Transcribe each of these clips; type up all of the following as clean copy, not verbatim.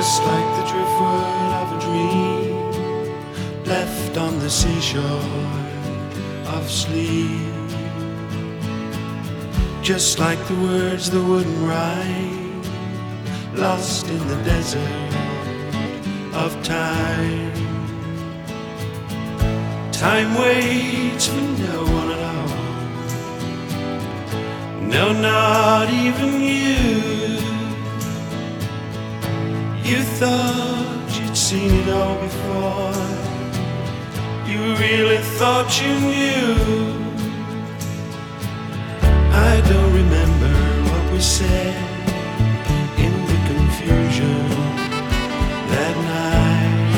Just like the driftwood of a dream left on the seashore of sleep. Just like the words that wouldn't rhyme, lost in the desert of time. Time waits for no one at all. No, not even you. You thought you'd seen it all before. You really thought you knew. I don't remember what we said in the confusion that night.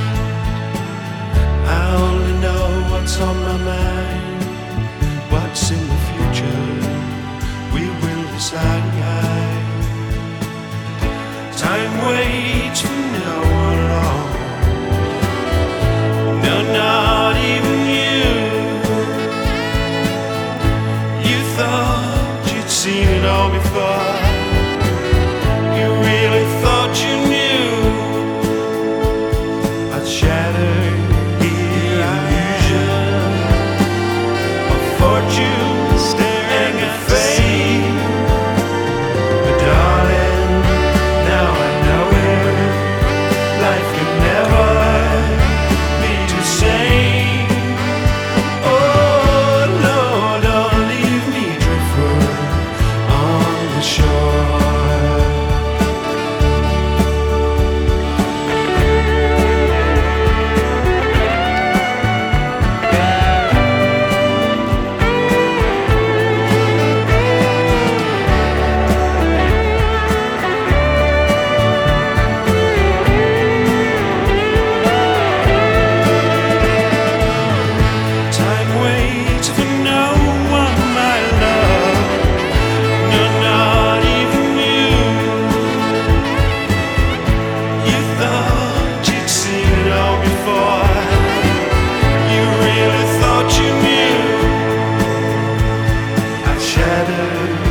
I only know what's on my mind. What's in the future we will decide. Time waits for no one at all. No, not even you. You thought you'd seen it all before. You really thought you knew. I'd shatter the illusion of fortune staring at fate. But darling, now I know it. Life can never be the same. Oh no, don't leave me driftwood on the shore. Time waits for no one, my love. No, not even you. You thought you'd seen it all before. You really thought you knew. I shattered